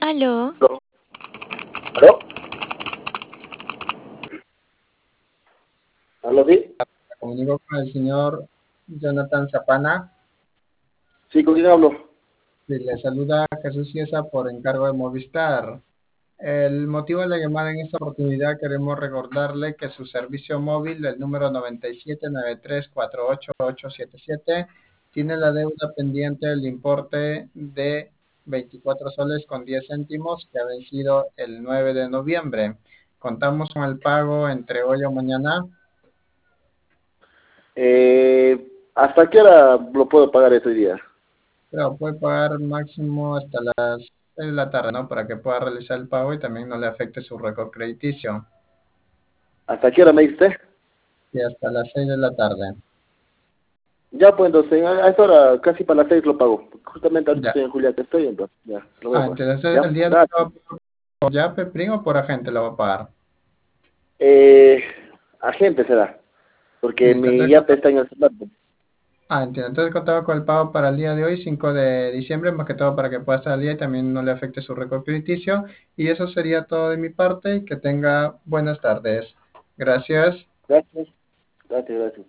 Aló, ¿Aló? ¿Aló? ¿Aló, sí? Comunico con el señor Jonathan Zapana. Sí, ¿con quién hablo? Y le saluda Jesús Ciesa por encargo de Movistar. El motivo de la llamada en esta oportunidad queremos recordarle que su servicio móvil, el número 9793488877, tiene la deuda pendiente del importe de 24 soles con 10 céntimos que ha vencido el 9 de noviembre. Contamos con el pago entre hoy o mañana. ¿Hasta qué hora lo puedo pagar este día? Pero puede pagar máximo hasta las 6 de la tarde, ¿no? Para que pueda realizar el pago y también no le afecte su récord crediticio. ¿Hasta qué hora me diste? Y hasta las 6 de la tarde. Ya, pues entonces, a esta hora, casi para las 6 lo pago. Justamente ahorita Ya. estoy en Julián, que estoy, entonces, ya, lo voy a pagar. Entonces ¿Ya? el día de hoy lo va Gracias. a pagar por Yape, PRIN o por agente lo va a pagar. Eh, Agente será, porque Listo. mi yate está en el celular. Entiendo. Entonces contaba con el pago para el día de hoy, 5 de diciembre, más que todo para que pueda estar al día y también no le afecte su récord crediticio. Y eso sería todo de mi parte y que tenga buenas tardes. Gracias. Gracias, gracias, gracias.